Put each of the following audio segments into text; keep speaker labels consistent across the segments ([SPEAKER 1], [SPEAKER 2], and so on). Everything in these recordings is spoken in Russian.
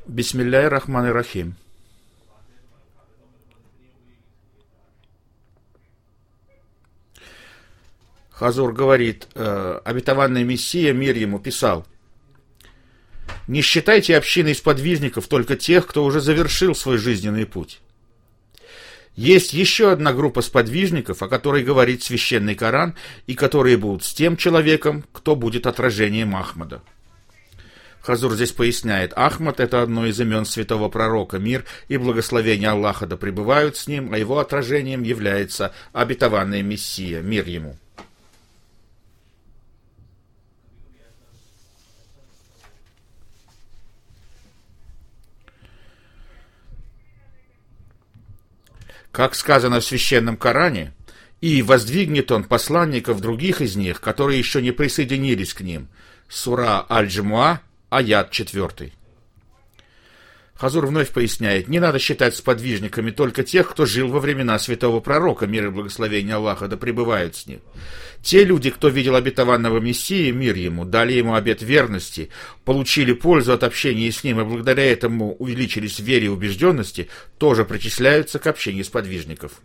[SPEAKER 1] Бисмилляхи рахмани рахим. Хазур говорит, обетованный Мессия, мир ему, писал: «Не считайте общиной сподвижников только тех, кто уже завершил свой жизненный путь. Есть еще одна группа сподвижников, о которой говорит священный Коран, и которые будут с тем человеком, кто будет отражением Ахмада». Хазур здесь поясняет, Ахмад — это одно из имен святого пророка, мир и благословение Аллаха да пребывают с ним, а его отражением является обетованный Мессия, мир ему. Как сказано в священном Коране, «И воздвигнет он посланников других из них, которые еще не присоединились к ним». Сура Аль-Джумуа, аят 4. Хазур вновь поясняет, не надо считать сподвижниками только тех, кто жил во времена святого пророка, мир и благословение Аллаха да пребывают с ним. Те люди, кто видел обетованного Мессии, мир ему, дали ему обет верности, получили пользу от общения с ним и благодаря этому увеличились в вере и убежденности, тоже причисляются к общению сподвижников.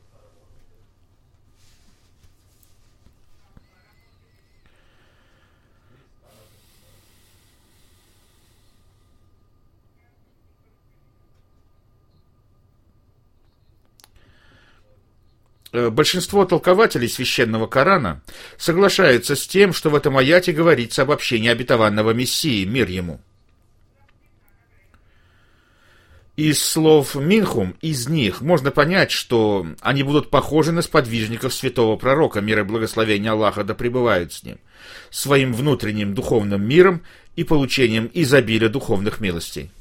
[SPEAKER 1] Большинство толкователей священного Корана соглашаются с тем, что в этом аяте говорится об общении обетованного Мессии, мир ему. Из слов Минхум, из них можно понять, что они будут похожи на сподвижников святого пророка, мир и благословение Аллаха да пребывают с ним, своим внутренним духовным миром и получением изобилия духовных милостей.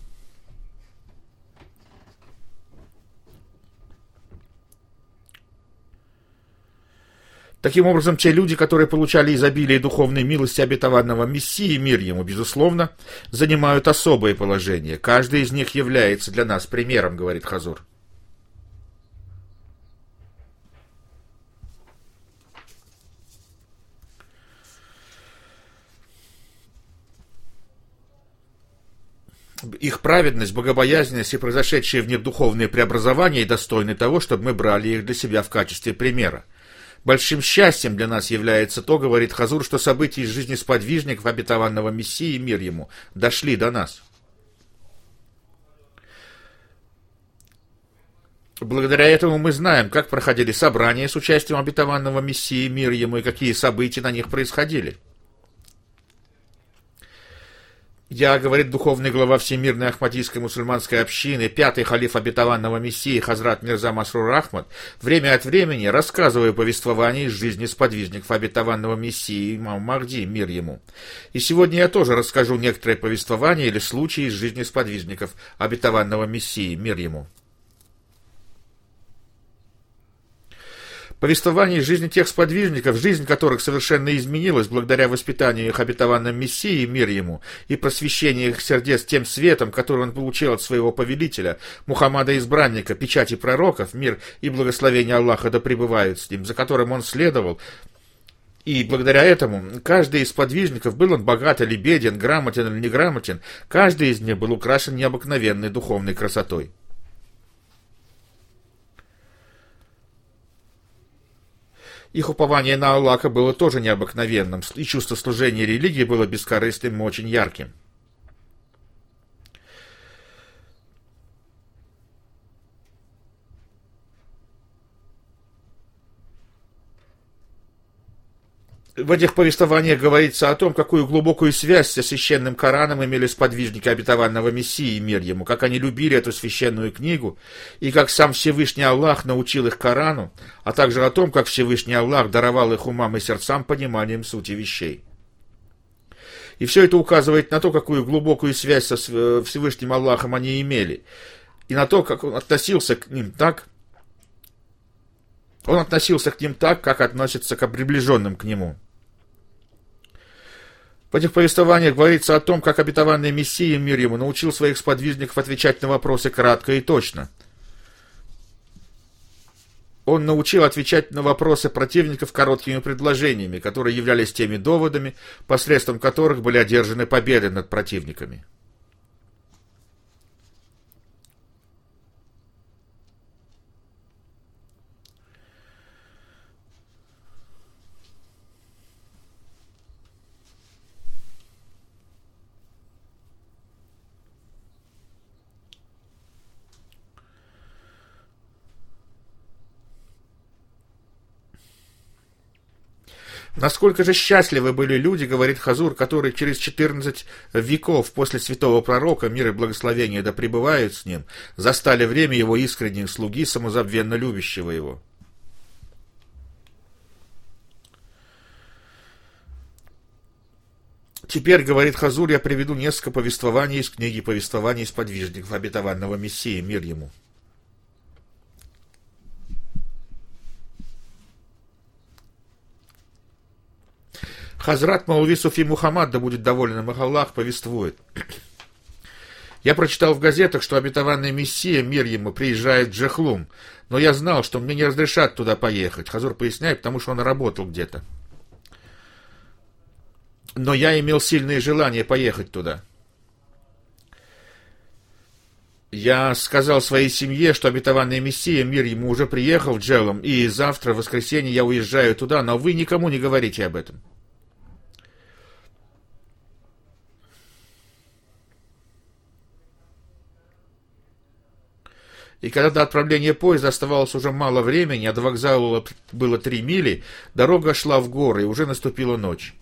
[SPEAKER 1] Таким образом, те люди, которые получали изобилие духовной милости обетованного Мессии, мир ему, безусловно, занимают особое положение. Каждый из них является для нас примером, говорит Хазур. Их праведность, богобоязненность и произошедшие в них духовные преобразования достойны того, чтобы мы брали их для себя в качестве примера. Большим счастьем для нас является то, говорит Хазур, что события из жизни сподвижников обетованного Мессии, мир ему, дошли до нас. Благодаря этому мы знаем, как проходили собрания с участием обетованного Мессии, мир ему, и какие события на них происходили. Я, говорит духовный глава Всемирной Ахмадийской мусульманской общины, пятый халиф обетованного Мессии Хазрат Мирза Масрур Ахмад, время от времени рассказываю повествование из жизни сподвижников обетованного Мессии имам Махди, мир ему. И сегодня я тоже расскажу некоторые повествования или случаи из жизни сподвижников обетованного Мессии, мир ему. Повествование из жизни тех сподвижников, жизнь которых совершенно изменилась благодаря воспитанию их обетованным Мессией, мир ему, и просвещению их сердец тем светом, который он получил от своего повелителя, Мухаммада Избранника, печати пророков, мир и благословение Аллаха да пребывают с ним, за которым он следовал. И благодаря этому каждый из сподвижников, был он богат или беден, грамотен или неграмотен, каждый из них был украшен необыкновенной духовной красотой. Их упование на Аллаха было тоже необыкновенным, и чувство служения религии было бескорыстным и очень ярким. В этих повествованиях говорится о том, какую глубокую связь со священным Кораном имели сподвижники обетованного Мессии, мир ему, как они любили эту священную книгу, и как сам Всевышний Аллах научил их Корану, а также о том, как Всевышний Аллах даровал их умам и сердцам пониманием сути вещей. И все это указывает на то, какую глубокую связь со Всевышним Аллахом они имели, и на то, как он относился к ним так, как относится к приближенным к нему. В этих повествованиях говорится о том, как обетованный Мессия, мир ему, научил своих сподвижников отвечать на вопросы кратко и точно. Он научил отвечать на вопросы противников короткими предложениями, которые являлись теми доводами, посредством которых были одержаны победы над противниками. Насколько же счастливы были люди, говорит Хазур, которые через 14 веков после святого пророка, мир и благословение да пребывают с ним, застали время его искренней слуги, самозабвенно любящего его. Теперь, говорит Хазур, я приведу несколько повествований из книги повествований сподвижников обетованного Мессии, мир ему. Хазрат Маулви Суфи Мухаммад, да будет доволен им Аллах, повествует. Я прочитал в газетах, что обетованный Мессия, мир ему, приезжает в Джехлум, но я знал, что мне не разрешат туда поехать. Хазур поясняет, потому что он работал где-то. Но я имел сильное желание поехать туда. Я сказал своей семье, что обетованный Мессия, мир ему, уже приехал в Джелум, и завтра, в воскресенье, я уезжаю туда, но вы никому не говорите об этом. И когда до отправления поезда оставалось уже мало времени, а до вокзала было 3 мили, дорога шла в горы, и уже наступила ночь.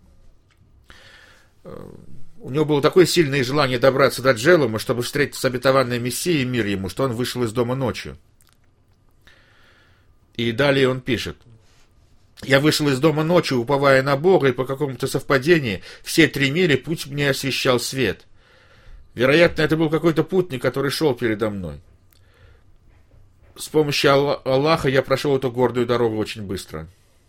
[SPEAKER 1] У него было такое сильное желание добраться до Джелума, чтобы встретиться с обетованной Мессией, мир ему, что он вышел из дома ночью. И далее он пишет. Я вышел из дома ночью, уповая на Бога, и по какому-то совпадению все 3 мили путь мне освещал свет. Вероятно, это был какой-то путник, который шел передо мной. С помощью Аллаха я прошел эту гордую дорогу очень быстро.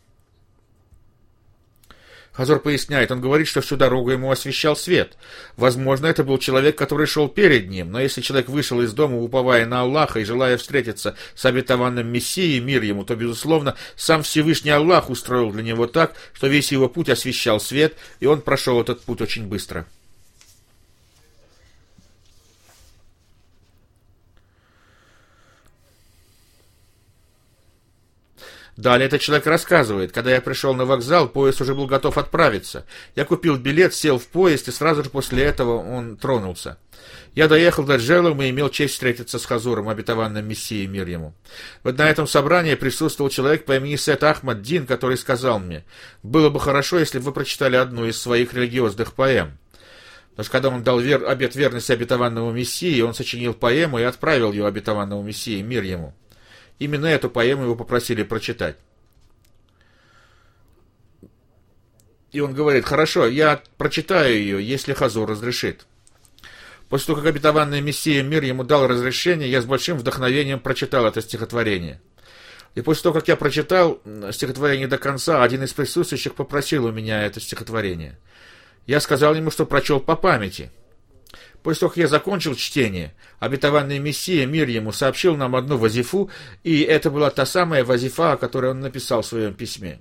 [SPEAKER 1] Хазур поясняет, он говорит, что всю дорогу ему освещал свет. Возможно, это был человек, который шел перед ним, но если человек вышел из дома, уповая на Аллаха и желая встретиться с обетованным Мессией, мир ему, то, безусловно, сам Всевышний Аллах устроил для него так, что весь его путь освещал свет, и он прошел этот путь очень быстро. Далее этот человек рассказывает, когда я пришел на вокзал, поезд уже был готов отправиться. Я купил билет, сел в поезд, и сразу же после этого он тронулся. Я доехал до Джелума и имел честь встретиться с Хазуром, обетованным Мессией, мир ему. Вот на этом собрании присутствовал человек по имени Сет Ахмад Дин, который сказал мне, было бы хорошо, если бы вы прочитали одну из своих религиозных поэм. Потому что когда он дал обет верности обетованному Мессии, он сочинил поэму и отправил ее обетованному Мессии, мир ему. Именно эту поэму его попросили прочитать. И он говорит, хорошо, я прочитаю ее, если Хазур разрешит. После того, как обетованный Мессия, мир ему, дал разрешение, я с большим вдохновением прочитал это стихотворение. И после того, как я прочитал стихотворение до конца, один из присутствующих попросил у меня это стихотворение. Я сказал ему, что прочел по памяти. После того, как я закончил чтение, обетованный Мессия, мир ему, сообщил нам одну вазифу, и это была та самая вазифа, о которой он написал в своем письме.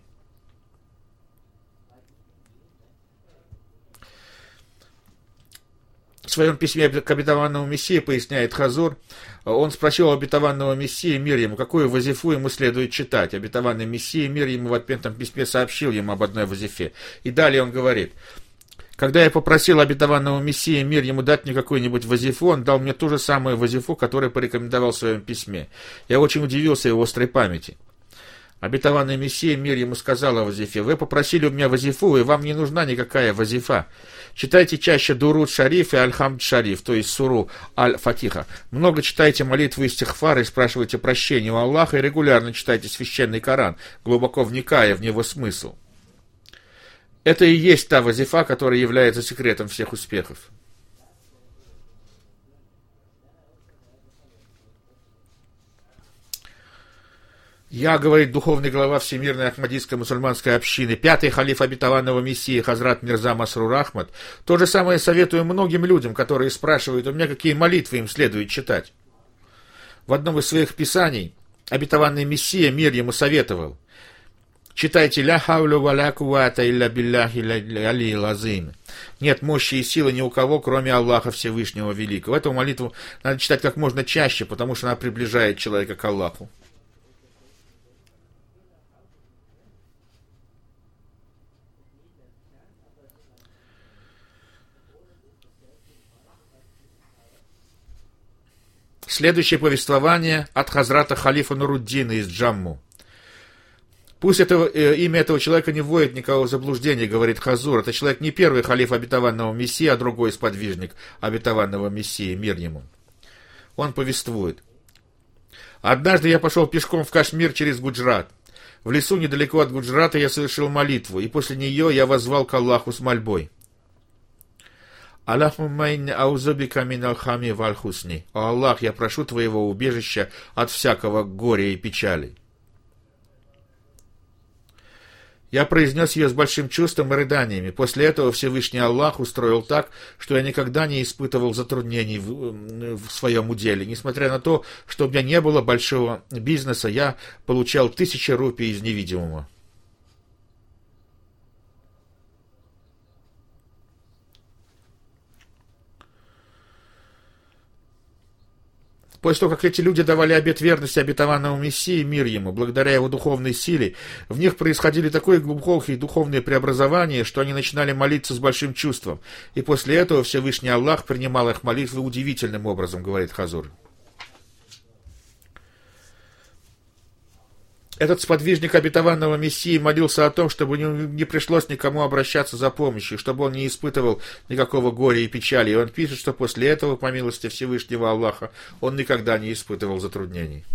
[SPEAKER 1] В своем письме к обетованному Мессии, поясняет Хазур, он спросил у обетованного Мессии, мир ему, какую вазифу ему следует читать. Обетованный Мессия, мир ему, в ответном письме сообщил ему об одной вазифе. И далее он говорит... Когда я попросил обетованного Мессии, мир ему, дать мне какую-нибудь вазифу, он дал мне ту же самую вазифу, которую порекомендовал в своем письме. Я очень удивился его острой памяти. Обетованный Мессия, мир ему, сказал о вазифе. Вы попросили у меня вазифу, и вам не нужна никакая вазифа. Читайте чаще Дуруд Шариф и Аль-Хамд Шариф, то есть суру Аль-Фатиха. Много читайте молитвы истихфар и спрашивайте прощения у Аллаха, и регулярно читайте священный Коран, глубоко вникая в него смысл. Это и есть та вазифа, которая является секретом всех успехов. Я, говорит духовный глава Всемирной Ахмадийской мусульманской общины, 5-й халиф обетованного Мессии Хазрат Мирза Масрур Ахмад, то же самое советую многим людям, которые спрашивают у меня, какие молитвы им следует читать. В одном из своих писаний обетованный Мессия, мир ему, советовал: читайте «Ля хавлю ва ля кувата илля билляхи алиил азим». Нет мощи и силы ни у кого, кроме Аллаха Всевышнего Великого. Эту молитву надо читать как можно чаще, потому что она приближает человека к Аллаху. Следующее повествование от Хазрата Халифа Нуруддина из Джамму. Пусть имя этого человека не вводит никого в заблуждение, говорит Хазур. Это человек не первый халиф обетованного Мессии, а другой сподвижник обетованного Мессии, мир ему. Он повествует. Однажды я пошел пешком в Кашмир через Гуджрат. В лесу недалеко от Гуджрата я совершил молитву, и после нее я воззвал к Аллаху с мольбой. Аллахумма инни аузубика минал хами валь хусни. О Аллах, я прошу твоего убежища от всякого горя и печали. Я произнес ее с большим чувством и рыданиями. После этого Всевышний Аллах устроил так, что я никогда не испытывал затруднений в своем уделе. Несмотря на то, что у меня не было большого бизнеса, я получал 1000 рупий из невидимого. После того, как эти люди давали обет верности обетованному Мессии, мир ему, благодаря его духовной силе, в них происходили такое глубокие духовные преобразования, что они начинали молиться с большим чувством. И после этого Всевышний Аллах принимал их молитвы удивительным образом, говорит Хазур. Этот сподвижник обетованного Мессии молился о том, чтобы не пришлось никому обращаться за помощью, чтобы он не испытывал никакого горя и печали. И он пишет, что после этого, по милости Всевышнего Аллаха, он никогда не испытывал затруднений.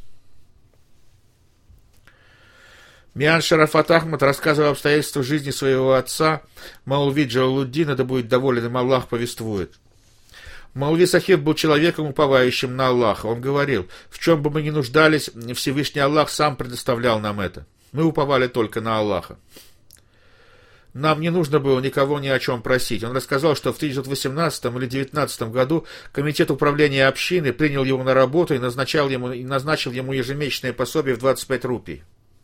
[SPEAKER 1] Миан Шарафат Ахмад, рассказывая обстоятельства жизни своего отца, Маулви Джалалуддина, да будет доволен им Аллах, повествует. Маулви Сахиб был человеком, уповающим на Аллаха. Он говорил, в чем бы мы ни нуждались, Всевышний Аллах сам предоставлял нам это. Мы уповали только на Аллаха. Нам не нужно было никого ни о чем просить. Он рассказал, что в 1918 или 1919 году комитет управления общины принял его на работу и назначил ему ежемесячное пособие в 25 рупий.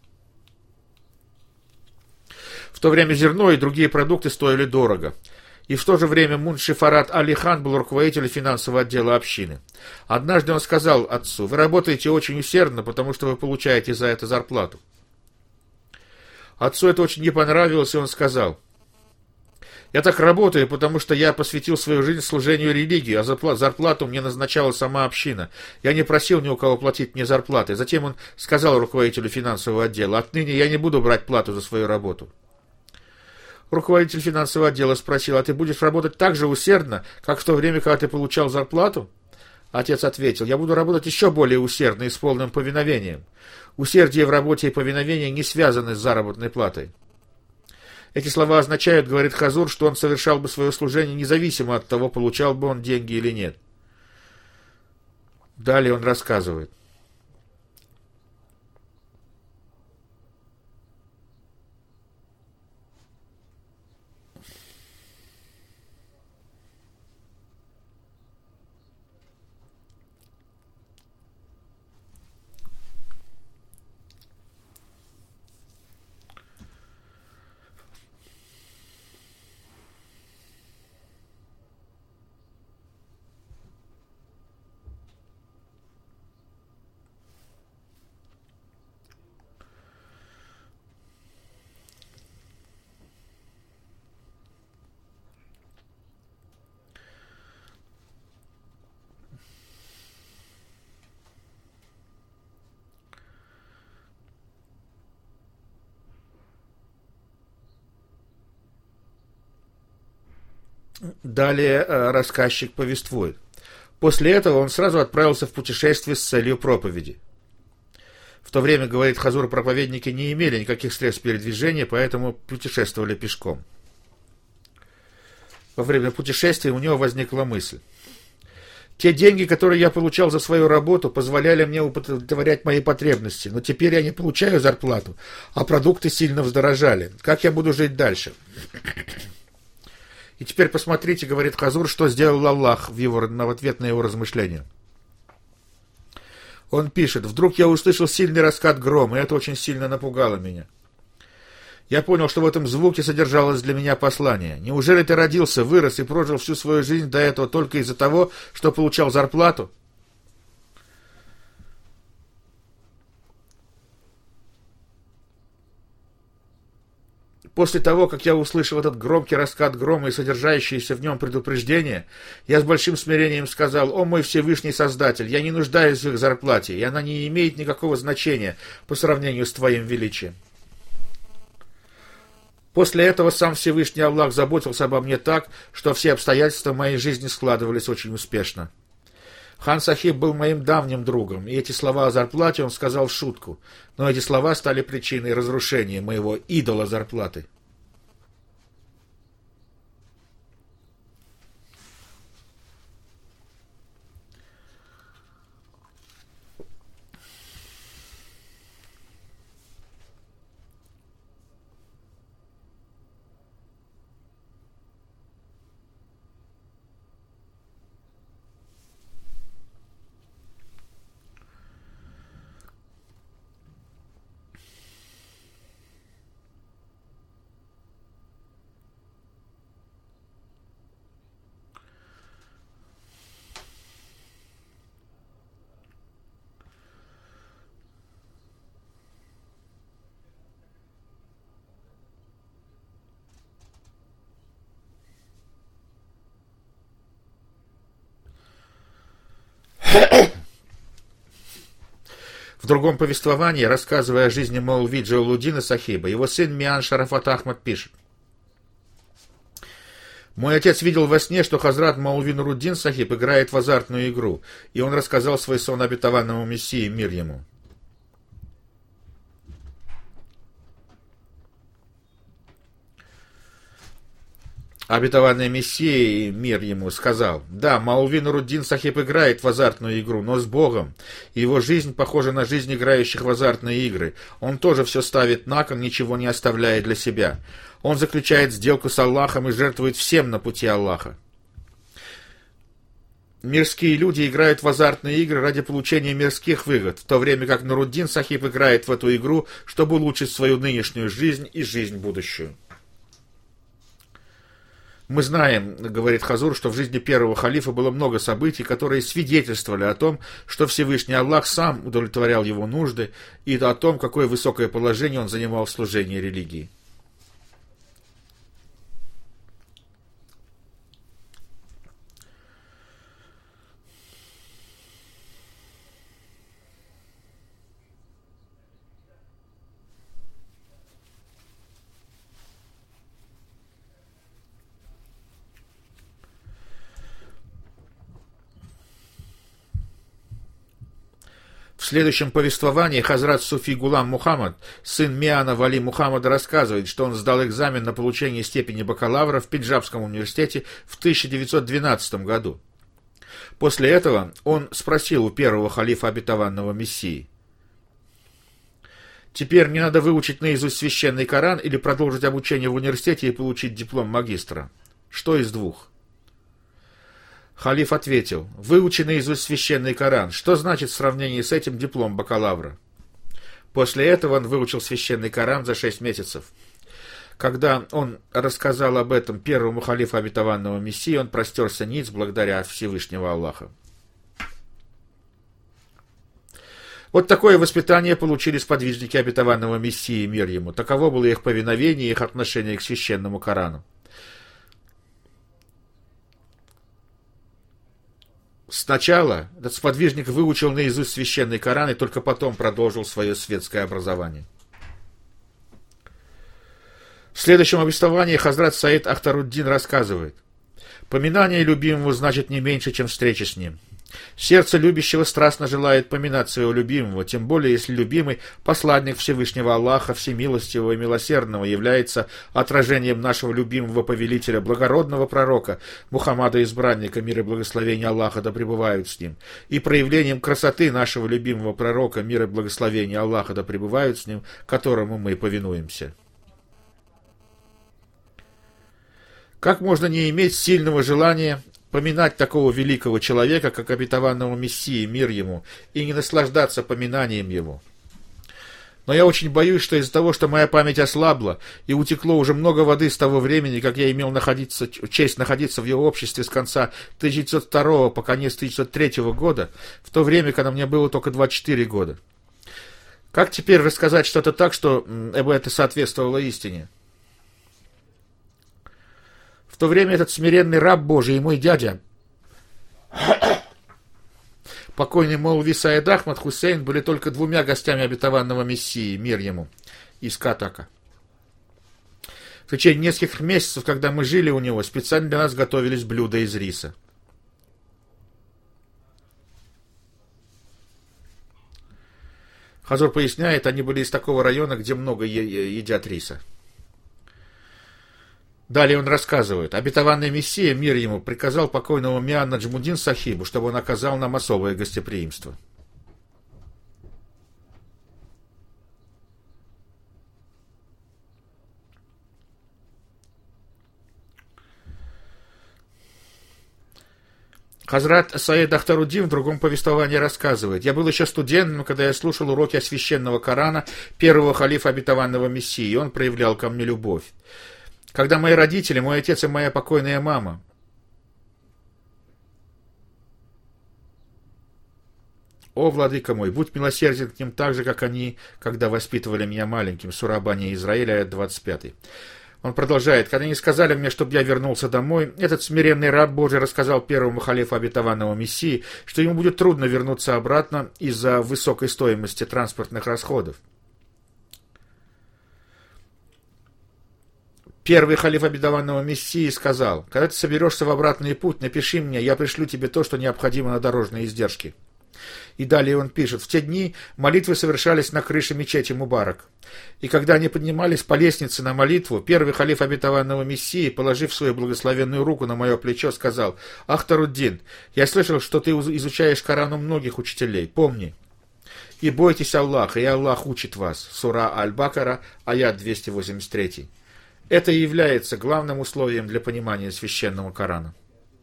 [SPEAKER 1] В то время зерно и другие продукты стоили дорого. И в то же время Мунши Фарад Али Хан был руководителем финансового отдела общины. Однажды он сказал отцу: «Вы работаете очень усердно, потому что вы получаете за это зарплату». Отцу это очень не понравилось, и он сказал: «Я так работаю, потому что я посвятил свою жизнь служению религии, а зарплату мне назначала сама община. Я не просил ни у кого платить мне зарплаты». Затем он сказал руководителю финансового отдела: «Отныне я не буду брать плату за свою работу». Руководитель финансового отдела спросил: «А ты будешь работать так же усердно, как в то время, когда ты получал зарплату?» Отец ответил: «Я буду работать еще более усердно и с полным повиновением. Усердие в работе и повиновение не связаны с заработной платой». Эти слова означают, говорит Хазур, что он совершал бы свое служение независимо от того, получал бы он деньги или нет. Далее он рассказывает. Далее рассказчик повествует. После этого он сразу отправился в путешествие с целью проповеди. В то время, говорит Хазур, проповедники не имели никаких средств передвижения, поэтому путешествовали пешком. Во время путешествия у него возникла мысль: те деньги, которые я получал за свою работу, позволяли мне удовлетворять мои потребности, но теперь я не получаю зарплату, а продукты сильно вздорожали. Как я буду жить дальше? И теперь посмотрите, говорит Хазур, что сделал Аллах в ответ на его размышления. Он пишет: «Вдруг я услышал сильный раскат грома, и это очень сильно напугало меня. Я понял, что в этом звуке содержалось для меня послание. Неужели ты родился, вырос и прожил всю свою жизнь до этого только из-за того, что получал зарплату?» После того, как я услышал этот громкий раскат грома и содержащееся в нем предупреждение, я с большим смирением сказал: «О мой Всевышний Создатель, я не нуждаюсь в их зарплате, и она не имеет никакого значения по сравнению с Твоим величием». После этого сам Всевышний Аллах заботился обо мне так, что все обстоятельства моей жизни складывались очень успешно. Хан Сахиб был моим давним другом, и эти слова о зарплате он сказал в шутку, но эти слова стали причиной разрушения моего идола зарплаты. В другом повествовании, рассказывая о жизни Маулви Джалалуддина Сахиба, его сын Миан Шарафат Ахмад пишет: «Мой отец видел во сне, что Хазрат Маулви Нуруддин Сахиб играет в азартную игру, и он рассказал свой сон обетованному Мессии, мир ему. Обетованный Мессия, мир ему, сказал: да, Маулви Нуруддин Сахиб играет в азартную игру, но с Богом. Его жизнь похожа на жизнь играющих в азартные игры. Он тоже все ставит на кон, ничего не оставляя для себя. Он заключает сделку с Аллахом и жертвует всем на пути Аллаха. Мирские люди играют в азартные игры ради получения мирских выгод, в то время как Нуруддин Сахиб играет в эту игру, чтобы улучшить свою нынешнюю жизнь и жизнь будущую. Мы знаем, говорит Хазур, что в жизни первого халифа было много событий, которые свидетельствовали о том, что Всевышний Аллах сам удовлетворял его нужды, и о том, какое высокое положение он занимал в служении религии. В следующем повествовании Хазрат Суфи Гулам Мухаммад, сын Миана Вали Мухаммада, рассказывает, что он сдал экзамен на получение степени бакалавра в Пенджабском университете в 1912 году. После этого он спросил у первого халифа обетованного Мессии: «Теперь мне надо выучить наизусть священный Коран или продолжить обучение в университете и получить диплом магистра? Что из двух?» Халиф ответил: «Выучи наизусть священный Коран. Что значит в сравнении с этим диплом бакалавра?» После этого он выучил священный Коран за 6 месяцев. Когда он рассказал об этом первому халифу обетованного Мессии, он простерся ниц благодаря Всевышнего Аллаха. Вот такое воспитание получили сподвижники обетованного Мессии, мир ему. Таково было их повиновение и их отношение к священному Корану. Сначала этот сподвижник выучил наизусть священный Коран и только потом продолжил свое светское образование. В следующем повествовании Хазрат Саид Ахтаруддин рассказывает: «Поминание любимого значит не меньше, чем встреча с ним. Сердце любящего страстно желает поминать своего любимого, тем более, если любимый, посланник Всевышнего Аллаха, всемилостивого и милосердного, является отражением нашего любимого повелителя, благородного пророка, Мухаммада Избранника, мир и благословение Аллаха да пребывают с ним, и проявлением красоты нашего любимого пророка, мир и благословение Аллаха да пребывают с ним, которому мы повинуемся». Как можно не иметь сильного желания поминать такого великого человека, как обетованного Мессии, мир ему, и не наслаждаться поминанием его? Но я очень боюсь, что из-за того, что моя память ослабла, и утекло уже много воды с того времени, как я имел честь находиться в его обществе с конца 1902 по конец 1903 года, в то время, когда мне было только 24 года. Как теперь рассказать что-то так, чтобы это соответствовало истине? В то время этот смиренный раб Божий и мой дядя, покойный Маулви Саид Ахмад Хусейн, были только двумя гостями обетованного Мессии, мир ему, из Катака. В течение нескольких месяцев, когда мы жили у него, специально для нас готовились блюда из риса. Хазур поясняет, они были из такого района, где много едят риса. Далее он рассказывает, обетованный Мессия, мир ему, приказал покойному Миан Наджмуддин Сахибу, чтобы он оказал нам особое гостеприимство. Хазрат Саид Ахтаруддин в другом повествовании рассказывает, я был еще студентом, когда я слушал уроки о священного Корана первого халифа обетованного Мессии, и он проявлял ко мне любовь. Когда мои родители, мой отец и моя покойная мама «О, владыка мой, будь милосерден к ним так же, как они, когда воспитывали меня маленьким». Сура Бани Израиля, аят 25. Он продолжает, когда они сказали мне, чтобы я вернулся домой, этот смиренный раб Божий рассказал первому халифу обетованного Мессии, что ему будет трудно вернуться обратно из-за высокой стоимости транспортных расходов. Первый халиф обетованного Мессии сказал, когда ты соберешься в обратный путь, напиши мне, я пришлю тебе то, что необходимо на дорожные издержки. И далее он пишет, в те дни молитвы совершались на крыше мечети Мубарак. И когда они поднимались по лестнице на молитву, первый халиф обетованного Мессии, положив свою благословенную руку на мое плечо, сказал, Ахтаруддин, я слышал, что ты изучаешь Коран у многих учителей, помни. И бойтесь Аллаха, и Аллах учит вас. Сура Аль-Бакара, аят 283. Это и является главным условием для понимания священного Корана.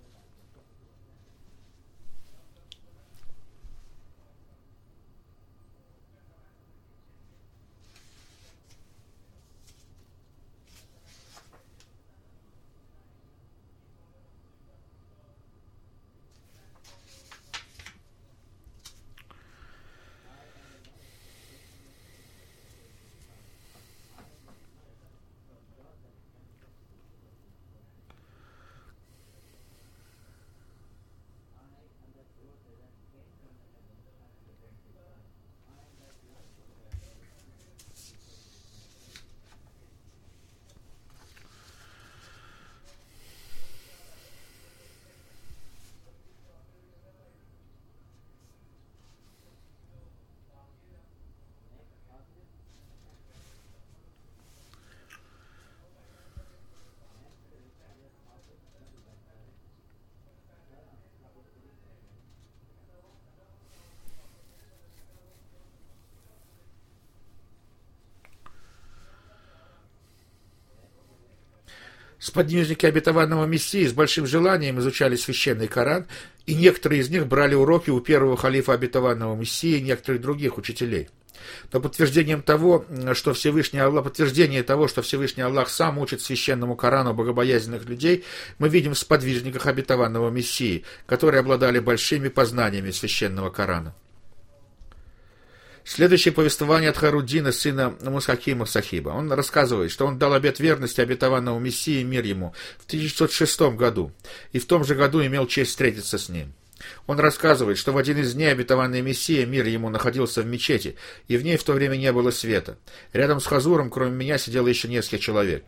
[SPEAKER 1] Сподвижники обетованного Мессии с большим желанием изучали священный Коран, и некоторые из них брали уроки у первого халифа обетованного Мессии и некоторых других учителей. Но подтверждение того, что Всевышний Аллах сам учит священному Корану богобоязненных людей, мы видим в сподвижниках обетованного Мессии, которые обладали большими познаниями священного Корана. Следующее повествование от Харуддина, сына Мусхакима Сахиба. Он рассказывает, что он дал обет верности обетованному Мессии, мир ему, в 1906 году, и в том же году имел честь встретиться с ним. Он рассказывает, что в один из дней обетованный Мессия, мир ему, находился в мечети, и в ней в то время не было света. Рядом с Хазуром, кроме меня, сидело еще несколько человек.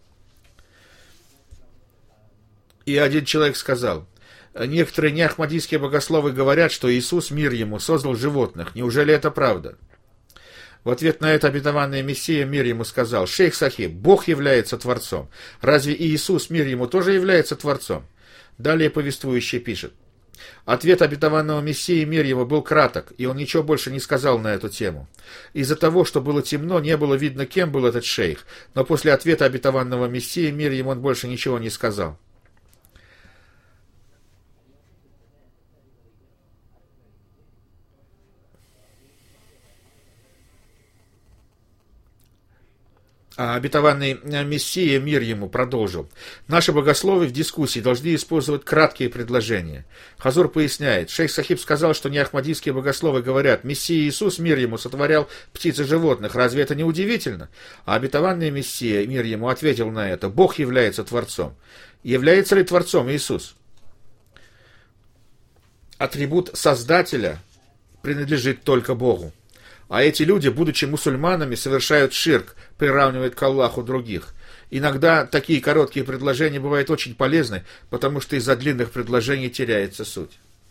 [SPEAKER 1] И один человек сказал, некоторые неахмадийские богословы говорят, что Иисус, мир ему, создал животных. Неужели это правда? В ответ на это обетованный Мессия, мир ему, сказал, шейх Сахиб, Бог является Творцом. Разве и Иисус, мир ему, тоже является Творцом? Далее повествующий пишет. Ответ обетованного Мессии, мир его, был краток, и он ничего больше не сказал на эту тему. Из-за того, что было темно, не было видно, кем был этот шейх, но после ответа обетованного Мессии, мир ему, он больше ничего не сказал. А обетованный Мессия, мир ему, продолжил. Наши богословы в дискуссии должны использовать краткие предложения. Хазур поясняет, шейх Сахиб сказал, что неахмадийские богословы говорят, Мессия Иисус, мир ему, сотворял птиц и животных. Разве это не удивительно? А обетованный Мессия, мир ему, ответил на это, Бог является Творцом. Является ли Творцом Иисус? Атрибут Создателя принадлежит только Богу. А эти люди, будучи мусульманами, совершают ширк, приравнивают к Аллаху других. Иногда такие короткие предложения бывают очень полезны, потому что из-за длинных предложений теряется суть.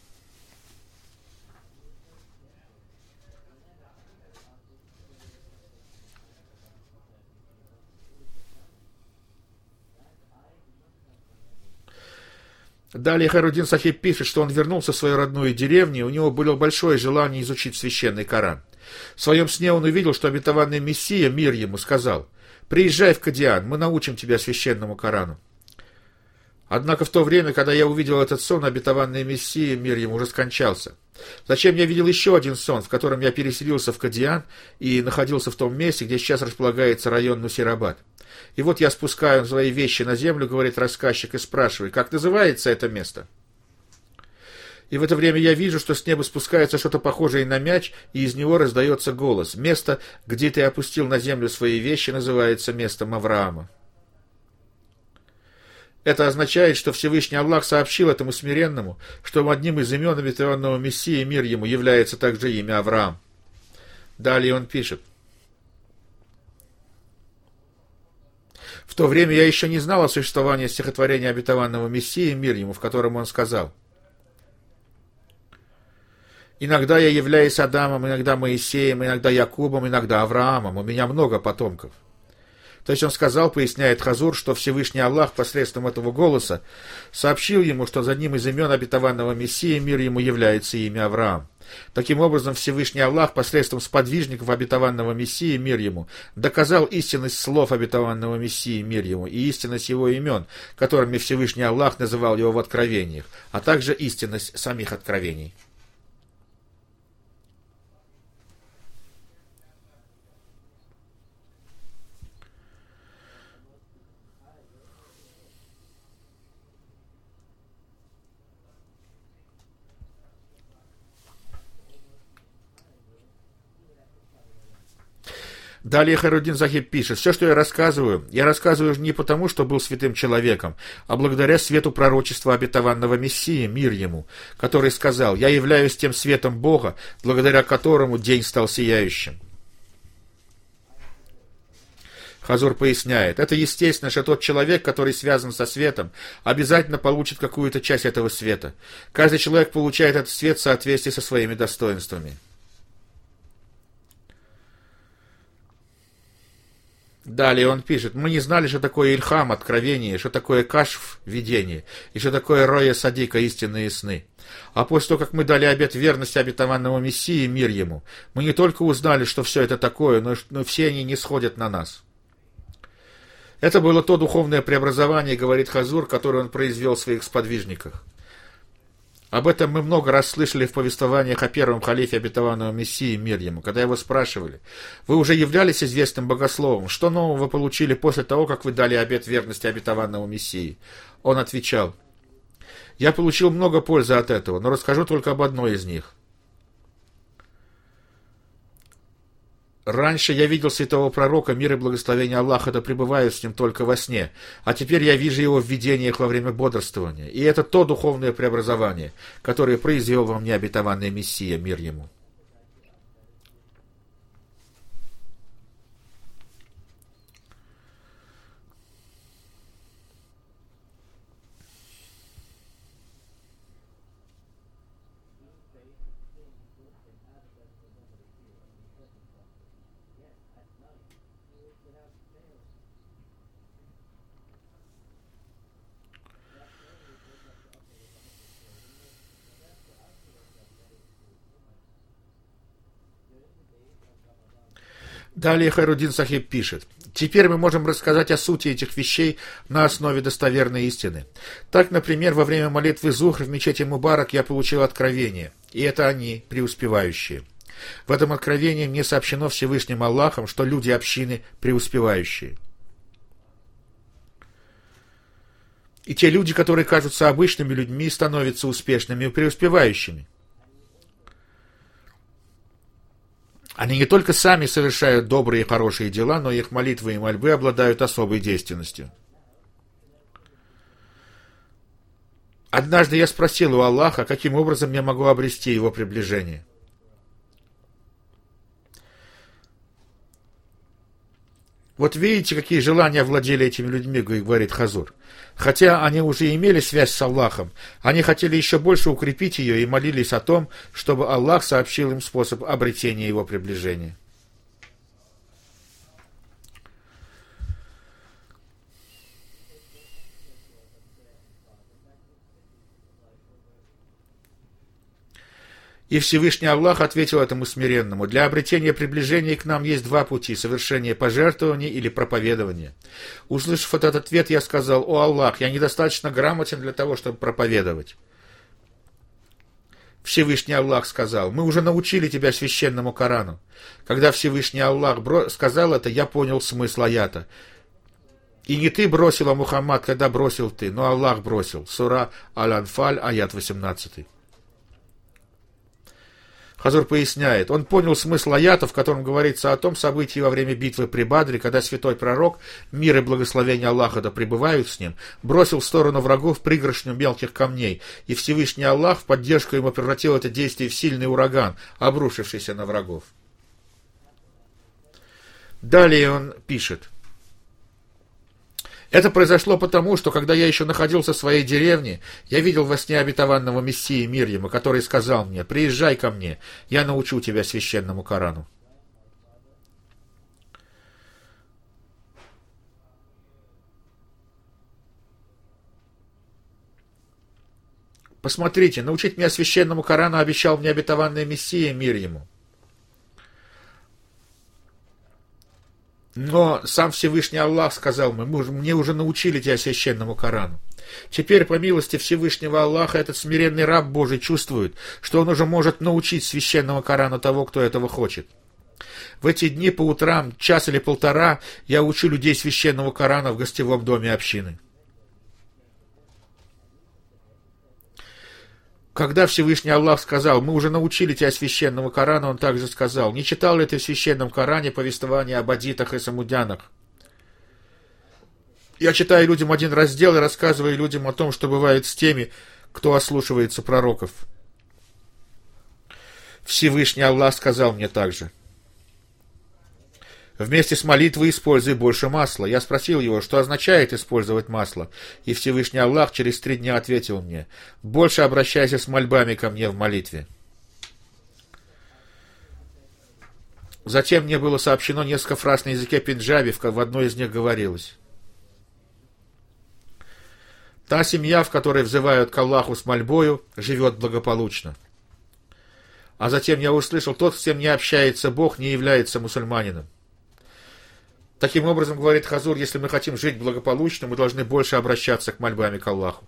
[SPEAKER 1] Далее Хайруддин Сахиб пишет, что он вернулся в свою родную деревню, и у него было большое желание изучить священный Коран. В своем сне он увидел, что обетованный Мессия, мир ему, сказал: «Приезжай в Кадиан, мы научим тебя священному Корану». Однако в то время, когда я увидел этот сон, обетованный Мессия, мир ему, уже скончался. Затем я видел еще один сон, в котором я переселился в Кадиан и находился в том месте, где сейчас располагается район Нусирабад. И вот я спускаю свои вещи на землю, говорит рассказчик, и спрашиваю, как называется это место? И в это время я вижу, что с неба спускается что-то похожее на мяч, и из него раздается голос. Место, где ты опустил на землю свои вещи, называется местом Авраама. Это означает, что Всевышний Аллах сообщил этому смиренному, что одним из имен обетованного Мессии, мир ему, является также имя Авраам. Далее он пишет: «В то время я еще не знал о существовании стихотворения обетованного Мессии, мир ему, в котором он сказал: «Иногда я являюсь Адамом, иногда Моисеем, иногда Якубом, иногда Авраамом. У меня много потомков». То есть он сказал, поясняет Хазур, что Всевышний Аллах посредством этого голоса сообщил ему, что за одним из имен обетованного Мессии, мир ему, является имя Авраам. Таким образом, Всевышний Аллах посредством сподвижников обетованного Мессии, мир ему, доказал истинность слов обетованного Мессии, мир ему, и истинность его имен, которыми Всевышний Аллах называл его в откровениях, а также истинность самих откровений. Далее Хайруддин Сахиб пишет: «Все, что я рассказываю не потому, что был святым человеком, а благодаря свету пророчества обетованного Мессии, мир ему, который сказал: «Я являюсь тем светом Бога, благодаря которому день стал сияющим». Хазур поясняет: это естественно, что тот человек, который связан со светом, обязательно получит какую-то часть этого света. Каждый человек получает этот свет в соответствии со своими достоинствами. Далее он пишет: «Мы не знали, что такое Ильхам, откровение, что такое Кашф, видение, и что такое Роя Садика, истинные сны. А после того, как мы дали обет верности обетованному Мессии, мир ему, мы не только узнали, что все это такое, но все они не сходят на нас». Это было то духовное преобразование, говорит Хазур, которое он произвел в своих сподвижниках. Об этом мы много раз слышали в повествованиях о первом халифе обетованного Мессии, мир ему, когда его спрашивали: «Вы уже являлись известным богословом, что нового вы получили после того, как вы дали обет верности обетованному Мессии?» Он отвечал: «Я получил много пользы от этого, но расскажу только об одной из них. Раньше я видел святого пророка, мир и благословение Аллаха да пребывают с ним только во сне, а теперь я вижу его в видениях во время бодрствования. И это то духовное преобразование, которое произвел во мне обетованный Мессия, мир ему». Далее Хайруддин Сахиб пишет: «Теперь мы можем рассказать о сути этих вещей на основе достоверной истины. Так, например, во время молитвы Зухр в мечети Мубарак я получил откровение, и это они, преуспевающие. В этом откровении мне сообщено Всевышним Аллахом, что люди общины преуспевающие. И те люди, которые кажутся обычными людьми, становятся успешными и преуспевающими. Они не только сами совершают добрые и хорошие дела, но их молитвы и мольбы обладают особой действенностью. Однажды я спросил у Аллаха, каким образом я могу обрести его приближение. Вот видите, какие желания владели этими людьми, говорит Хазур. Хотя они уже имели связь с Аллахом, они хотели еще больше укрепить ее и молились о том, чтобы Аллах сообщил им способ обретения его приближения. И Всевышний Аллах ответил этому смиренному: для обретения приближения к нам есть два пути: совершение пожертвований или проповедование. Услышав этот ответ, я сказал: о Аллах, я недостаточно грамотен для того, чтобы проповедовать. Всевышний Аллах сказал: мы уже научили тебя священному Корану. Когда Всевышний Аллах сказал это, я понял смысл аята. И не ты бросила, Мухаммад, когда бросил ты, но Аллах бросил. Сура Аль-Анфаль, аят 18. Хазур поясняет, он понял смысл аята, в котором говорится о том событии во время битвы при Бадре, когда святой пророк, мир и благословение Аллаха да пребывают с ним, бросил в сторону врагов пригоршню мелких камней, и Всевышний Аллах в поддержку ему превратил это действие в сильный ураган, обрушившийся на врагов. Далее он пишет. Это произошло потому, что когда я еще находился в своей деревне, я видел во сне обетованного Мессии мир ему, который сказал мне: приезжай ко мне, я научу тебя священному Корану. Посмотрите, научить меня священному Корану обещал мне обетованный Мессия мир ему. Но сам Всевышний Аллах сказал мне уже научили тебя священному Корану. Теперь, по милости Всевышнего Аллаха, этот смиренный раб Божий чувствует, что он уже может научить священному Корану того, кто этого хочет. В эти дни по утрам, час или полтора, я учу людей священного Корана в гостевом доме общины. Когда Всевышний Аллах сказал: мы уже научили тебя священному Корану, он также сказал: не читал ли ты в священном Коране повествование об адитах и самудянах? Я читаю людям один раздел и рассказываю людям о том, что бывает с теми, кто ослушивается пророков. Всевышний Аллах сказал мне также: вместе с молитвой используй больше масла. Я спросил его, что означает использовать масло, и Всевышний Аллах через 3 дня ответил мне: больше обращайся с мольбами ко мне в молитве. Затем мне было сообщено несколько фраз на языке пенджаби, в одной из них говорилось: та семья, в которой взывают к Аллаху с мольбою, живет благополучно. А затем я услышал: тот, с кем не общается Бог, не является мусульманином. Таким образом, говорит Хазур, если мы хотим жить благополучно, мы должны больше обращаться к мольбами к Аллаху.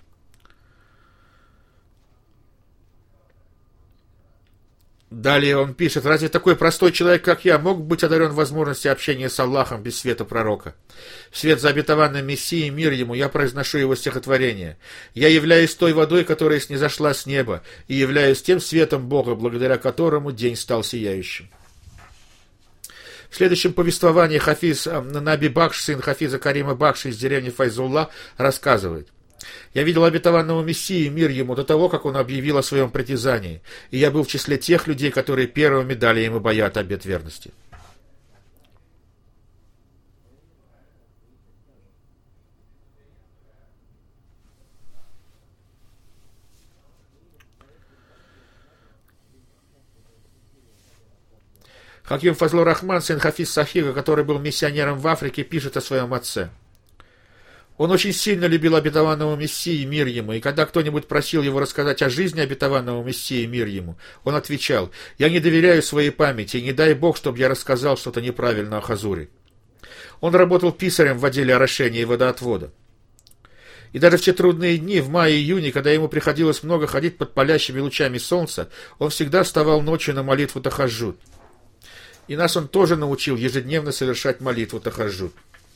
[SPEAKER 1] Далее он пишет: разве такой простой человек, как я, мог быть одарен возможностью общения с Аллахом без света пророка? Вслед за обетованным Мессией мир ему я произношу его стихотворение. Я являюсь той водой, которая снизошла с неба, и являюсь тем светом Бога, благодаря которому день стал сияющим. В следующем повествовании Хафиз Наби Бакш, сын Хафиза Карима Бакши из деревни Файзулла, рассказывает: я видел обетованного Мессии, мир ему, до того, как он объявил о своем притязании, и я был в числе тех людей, которые первыми дали ему баят, обет верности. Хаким Фазлур Рахман, сын Хафиз Сахига, который был миссионером в Африке, пишет о своем отце. Он очень сильно любил обетованного Мессии, мир ему, и когда кто-нибудь просил его рассказать о жизни обетованного Мессии, мир ему, он отвечал: я не доверяю своей памяти, и не дай Бог, чтобы я рассказал что-то неправильно о Хазуре. Он работал писарем в отделе орошения и водоотвода. И даже в те трудные дни, в мае-июне, когда ему приходилось много ходить под палящими лучами солнца, он всегда вставал ночью на молитву тахаджуд. И нас он тоже научил ежедневно совершать молитву тахаджуд.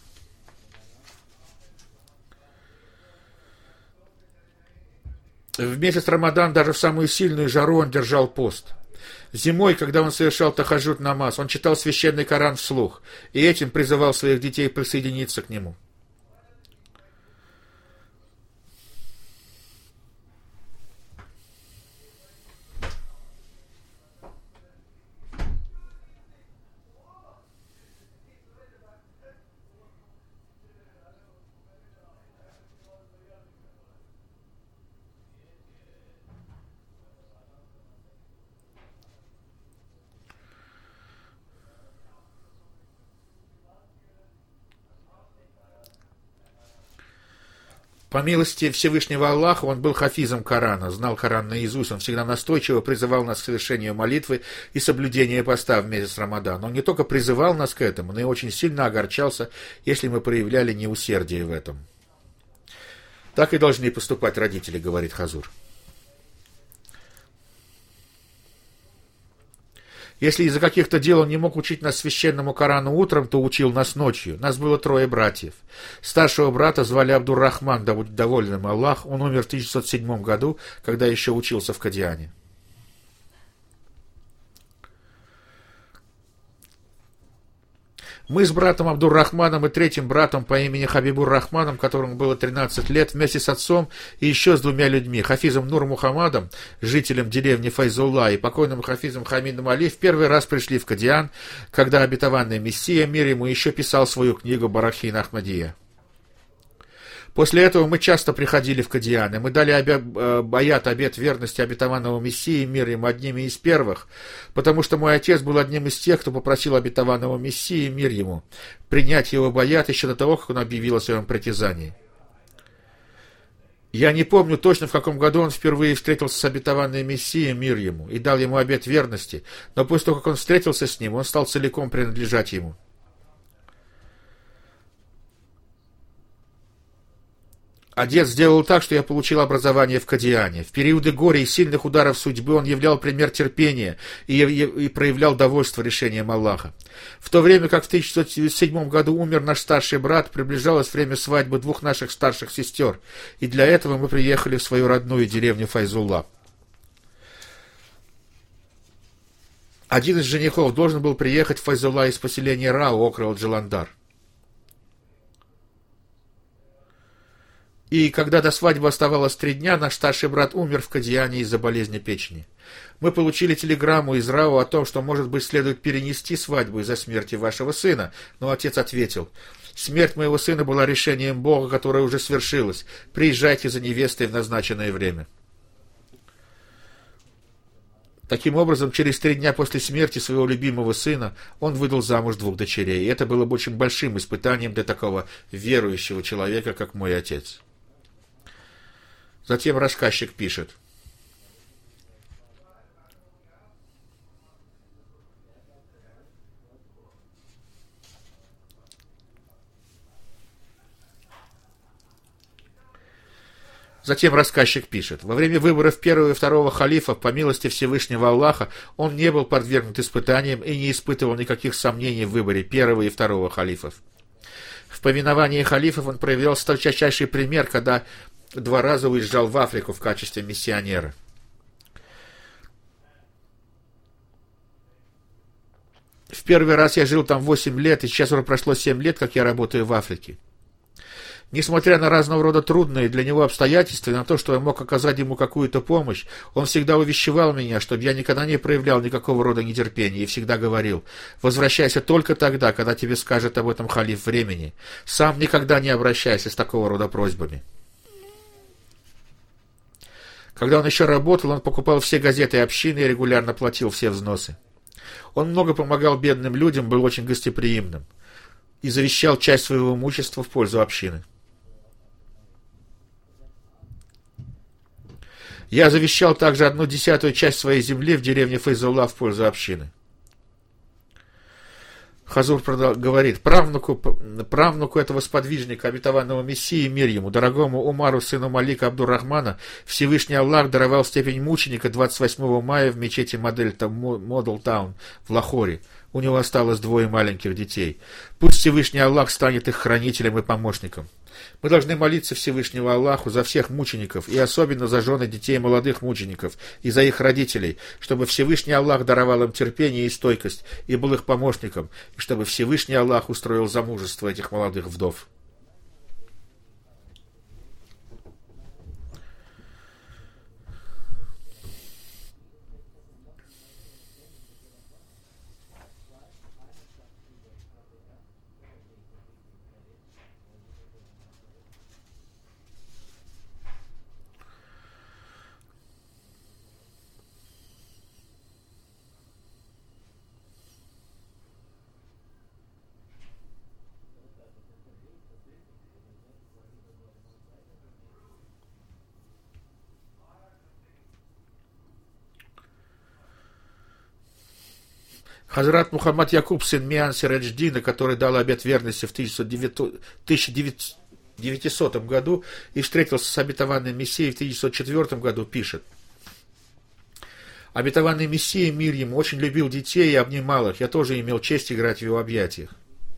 [SPEAKER 1] В месяц Рамадан даже в самую сильную жару он держал пост. Зимой, когда он совершал тахаджуд намаз, он читал священный Коран вслух, и этим призывал своих детей присоединиться к нему. По милости Всевышнего Аллаха он был хафизом Корана, знал Коран наизусть, он всегда настойчиво призывал нас к совершению молитвы и соблюдению поста в месяц Рамадан. Он не только призывал нас к этому, но и очень сильно огорчался, если мы проявляли неусердие в этом. Так и должны поступать родители, говорит Хазур. Если из-за каких-то дел он не мог учить нас священному Корану утром, то учил нас ночью. Нас было 3 братьев. Старшего брата звали Абдур-Рахман, да будет доволен Аллах. Он умер в 1907 году, когда еще учился в Кадиане. Мы с братом Абдур-Рахманом и 3-м братом по имени Хабибур-Рахманом, которому было 13 лет, вместе с отцом и еще с 2 людьми, Хафизом Нур-Мухаммадом, жителем деревни Файзулла, и покойным Хафизом Хамидом Али, в первый раз пришли в Кадиан, когда обетованный Мессия, мир ему, еще писал свою книгу «Барахин Ахмадия». После этого мы часто приходили в Кадиан, и мы дали обет верности обетованного Мессии, мир ему, одними из первых, потому что мой отец был одним из тех, кто попросил обетованного Мессии, мир ему, принять его баят еще до того, как он объявил о своем притязании. Я не помню точно, в каком году он впервые встретился с обетованным Мессией, мир ему, и дал ему обет верности, но после того, как он встретился с ним, он стал целиком принадлежать ему. Отец сделал так, что я получил образование в Кадиане. В периоды горя и сильных ударов судьбы он являл пример терпения и проявлял довольство решением Аллаха. В то время как в 1907 году умер наш старший брат, приближалось время свадьбы 2 наших старших сестер, и для этого мы приехали в свою родную деревню Файзулла. Один из женихов должен был приехать в Файзулла из поселения Рау, округ Джаландар. И когда до свадьбы оставалось 3 дня, наш старший брат умер в Кадиане из-за болезни печени. Мы получили телеграмму из Рау о том, что, может быть, следует перенести свадьбу из-за смерти вашего сына, но отец ответил: «Смерть моего сына была решением Бога, которое уже свершилось. Приезжайте за невестой в назначенное время». Таким образом, через 3 дня после смерти своего любимого сына он выдал замуж 2 дочерей. И это было бы очень большим испытанием для такого верующего человека, как мой отец. Затем рассказчик пишет. Во время выборов 1-го и 2-го халифа, по милости Всевышнего Аллаха, он не был подвергнут испытаниям и не испытывал никаких сомнений в выборе 1-го и 2-го халифов. В повиновании халифов он проявлял ярчайший пример, когда 2 раза уезжал в Африку в качестве миссионера. В первый раз я жил там 8 лет, и сейчас уже прошло 7 лет, как я работаю в Африке. Несмотря на разного рода трудные для него обстоятельства и на то, что я мог оказать ему какую-то помощь, он всегда увещевал меня, чтобы я никогда не проявлял никакого рода нетерпения, и всегда говорил: «Возвращайся только тогда, когда тебе скажет об этом халиф времени. Сам никогда не обращайся с такого рода просьбами». Когда он еще работал, он покупал все газеты общины и регулярно платил все взносы. Он много помогал бедным людям, был очень гостеприимным и завещал часть своего имущества в пользу общины. Я завещал также 1/10 часть своей земли в деревне Файзулла в пользу общины. Хазур говорит: правнуку этого сподвижника, обетованного Мессии, мир ему, дорогому Умару, сыну Малика Абдур-Рахмана, Всевышний Аллах даровал степень мученика 28 мая в мечети Модел Таун в Лахоре. У него осталось 2 маленьких детей. Пусть Всевышний Аллах станет их хранителем и помощником. Мы должны молиться Всевышнему Аллаху за всех мучеников, и особенно за жены детей молодых мучеников, и за их родителей, чтобы Всевышний Аллах даровал им терпение и стойкость, и был их помощником, и чтобы Всевышний Аллах устроил замужество этих молодых вдов. Хазрат Мухаммад Якуб, сын Миан Сирадждина, который дал обет верности в 1900 году и встретился с обетованным Мессией в 1904 году, пишет: «Обетованный Мессия, мир ему, очень любил детей и обнимал их. Я тоже имел честь играть в его объятиях».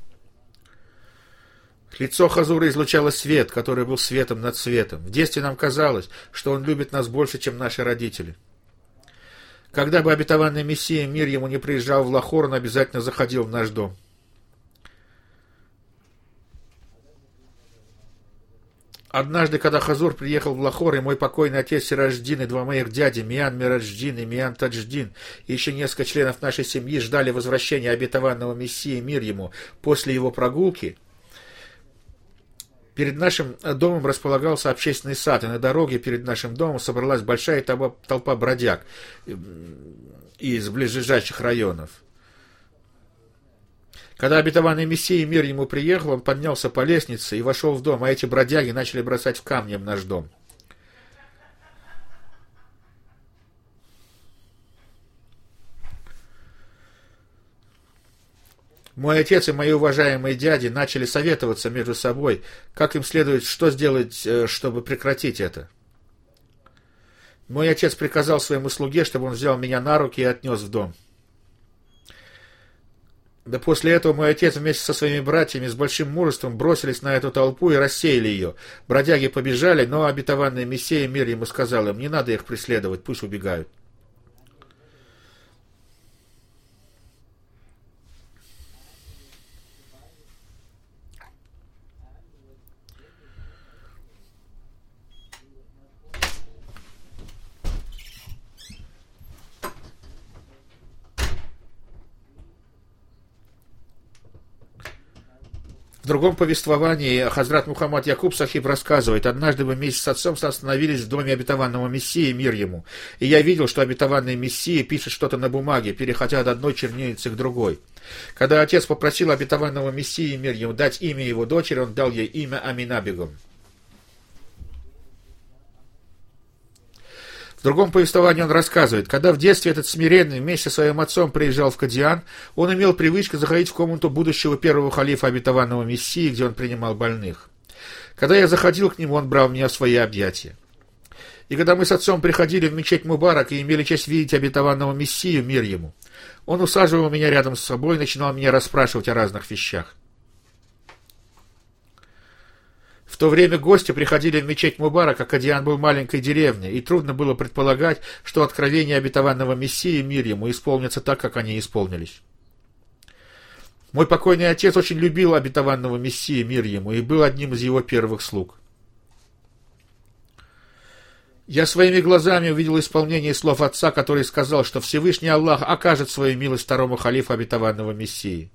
[SPEAKER 1] Лицо Хазура излучало свет, который был светом над светом. В детстве нам казалось, что он любит нас больше, чем наши родители. Когда бы обетованный Мессия, мир ему, не приезжал в Лахор, он обязательно заходил в наш дом. Однажды, когда Хазур приехал в Лахор, и мой покойный отец Сирадждин, и два моих дяди, Миан Мирадждин и Миан Тадждин, и еще несколько членов нашей семьи ждали возвращения обетованного Мессии, мир ему, после его прогулки, перед нашим домом располагался общественный сад, и на дороге перед нашим домом собралась большая толпа бродяг из близлежащих районов. Когда обетованный Мессия, мир ему, приехал, он поднялся по лестнице и вошел в дом, а эти бродяги начали бросать камни в наш дом. Мой отец и мои уважаемые дяди начали советоваться между собой, как им следует, что сделать, чтобы прекратить это. Мой отец приказал своему слуге, чтобы он взял меня на руки и отнес в дом. Да после этого мой отец вместе со своими братьями с большим мужеством бросились на эту толпу и рассеяли ее. Бродяги побежали, но обетованный Мессия, мир ему, сказал им: не надо их преследовать, пусть убегают. В другом повествовании Хазрат Мухаммад Якуб Сахиб рассказывает: однажды мы вместе с отцом остановились в доме обетованного Мессии, мир ему, и я видел, что обетованный Мессия пишет что-то на бумаге, переходя от одной чернильницы к другой. Когда отец попросил обетованного Мессии, мир ему, дать имя его дочери, он дал ей имя Амина-бегом. В другом повествовании он рассказывает: когда в детстве этот смиренный вместе со своим отцом приезжал в Кадиан, он имел привычку заходить в комнату будущего первого халифа обетованного Мессии, где он принимал больных. Когда я заходил к нему, он брал меня в свои объятия. И когда мы с отцом приходили в мечеть Мубарак и имели честь видеть обетованного Мессию, мир ему, он усаживал меня рядом с собой и начинал меня расспрашивать о разных вещах. В то время гости приходили в мечеть Мубарак, а Кадиан был маленькой деревней, и трудно было предполагать, что откровения обетованного Мессии, мир ему, исполнятся так, как они исполнились. Мой покойный отец очень любил обетованного Мессии, мир ему, и был одним из его первых слуг. Я своими глазами увидел исполнение слов отца, который сказал, что Всевышний Аллах окажет свою милость второму халифу обетованного Мессии.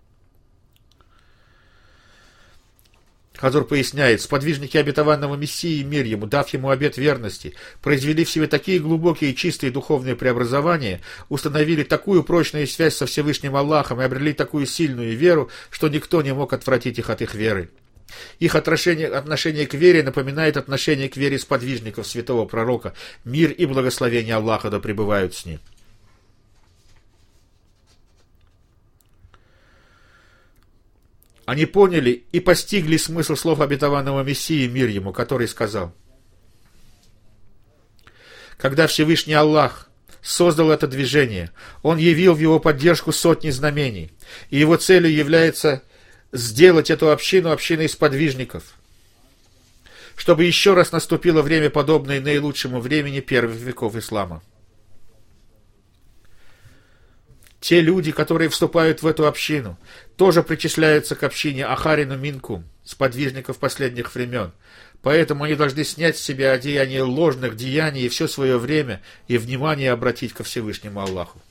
[SPEAKER 1] Хазур поясняет: сподвижники обетованного Мессии, мир ему, дав ему обет верности, произвели в себе такие глубокие и чистые духовные преобразования, установили такую прочную связь со Всевышним Аллахом и обрели такую сильную веру, что никто не мог отвратить их от их веры. Их отношение к вере напоминает отношение к вере сподвижников святого пророка, мир и благословение Аллаха да пребывают с ним. Они поняли и постигли смысл слов обетованного Мессии, мир ему, который сказал: когда Всевышний Аллах создал это движение, Он явил в его поддержку сотни знамений, и его целью является сделать эту общину общиной сподвижников, чтобы еще раз наступило время, подобное наилучшему времени первых веков ислама. Те люди, которые вступают в эту общину, тоже причисляются к общине Ахарину Минкум, сподвижников последних времен. Поэтому они должны снять с себя одеяние ложных деяний и все свое время и внимание обратить ко Всевышнему Аллаху.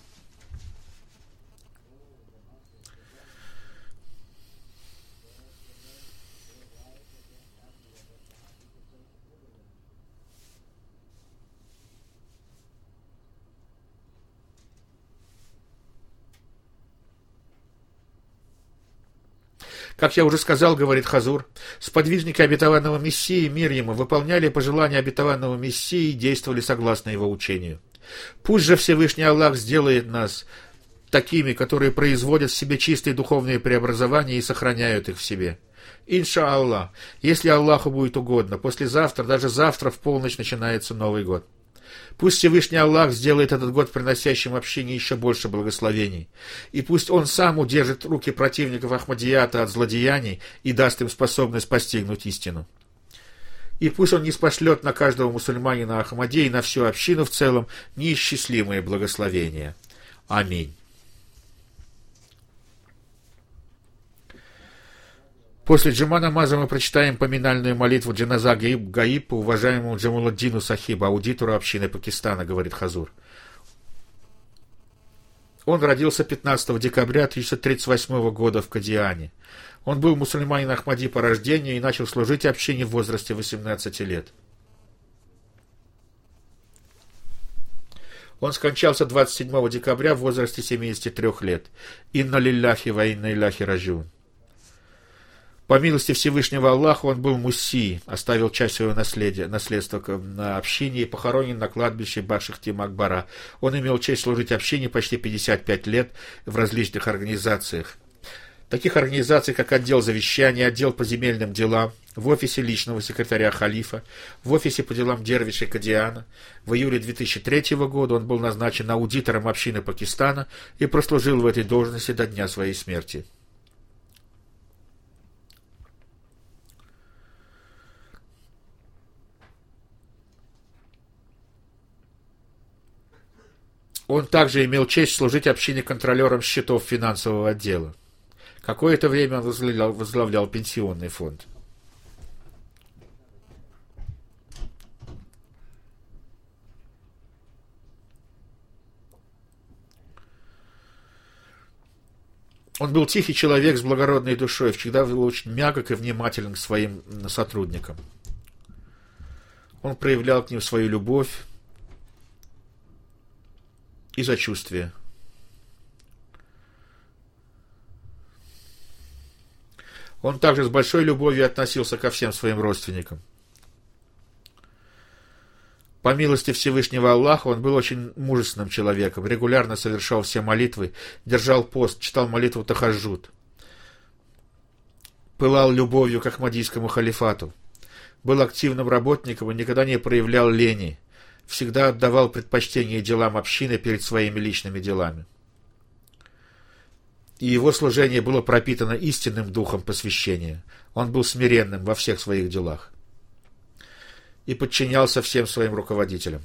[SPEAKER 1] Как я уже сказал, говорит Хазур, сподвижники обетованного Мессии, мир ему, выполняли пожелания обетованного Мессии и действовали согласно его учению. Пусть же Всевышний Аллах сделает нас такими, которые производят в себе чистые духовные преобразования и сохраняют их в себе. Иншаллах, если Аллаху будет угодно, послезавтра, даже завтра в полночь начинается Новый год. Пусть Всевышний Аллах сделает этот год приносящим общине еще больше благословений. И пусть Он сам удержит руки противников Ахмадията от злодеяний и даст им способность постигнуть истину. И пусть Он не спошлет на каждого мусульманина Ахмадии и на всю общину в целом неисчислимые благословения. Аминь. После джума намаза мы прочитаем поминальную молитву Джаназа Гаиб по уважаемому Джамаладдину Сахибу, аудитору общины Пакистана, говорит Хазур. Он родился 15 декабря 1938 года в Кадиане. Он был мусульманин Ахмади по рождению и начал служить общине в возрасте 18 лет. Он скончался 27 декабря в возрасте 73 лет. Инна лилляхи ва инна илляхи раджиун. По милости Всевышнего Аллаха он был мусси, оставил часть своего наследства на общине и похоронен на кладбище Башихти Макбара. Он имел честь служить общине почти 55 лет в различных организациях. Таких организаций, как отдел завещания, отдел по земельным делам, в офисе личного секретаря халифа, в офисе по делам дервишей Кадиана. В июле 2003 года он был назначен аудитором общины Пакистана и прослужил в этой должности до дня своей смерти. Он также имел честь служить общине контролером счетов финансового отдела. Какое-то время он возглавлял пенсионный фонд. Он был тихий человек с благородной душой, всегда был очень мягок и внимателен к своим сотрудникам. Он проявлял к ним свою любовь и сочувствие. Он также с большой любовью относился ко всем своим родственникам. По милости Всевышнего Аллаха он был очень мужественным человеком, регулярно совершал все молитвы, держал пост, читал молитву Тахаджуд, пылал любовью к Ахмадийскому халифату, был активным работником и никогда не проявлял лени, всегда отдавал предпочтение делам общины перед своими личными делами. И его служение было пропитано истинным духом посвящения. Он был смиренным во всех своих делах и подчинялся всем своим руководителям.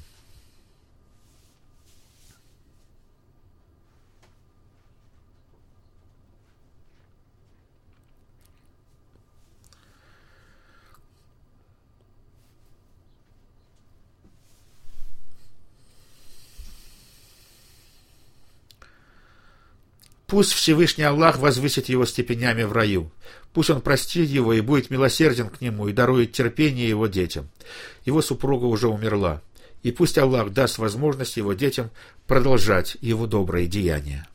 [SPEAKER 1] Пусть Всевышний Аллах возвысит его степенями в раю. Пусть он простит его и будет милосерден к нему и дарует терпение его детям. Его супруга уже умерла. И пусть Аллах даст возможность его детям продолжать его добрые деяния.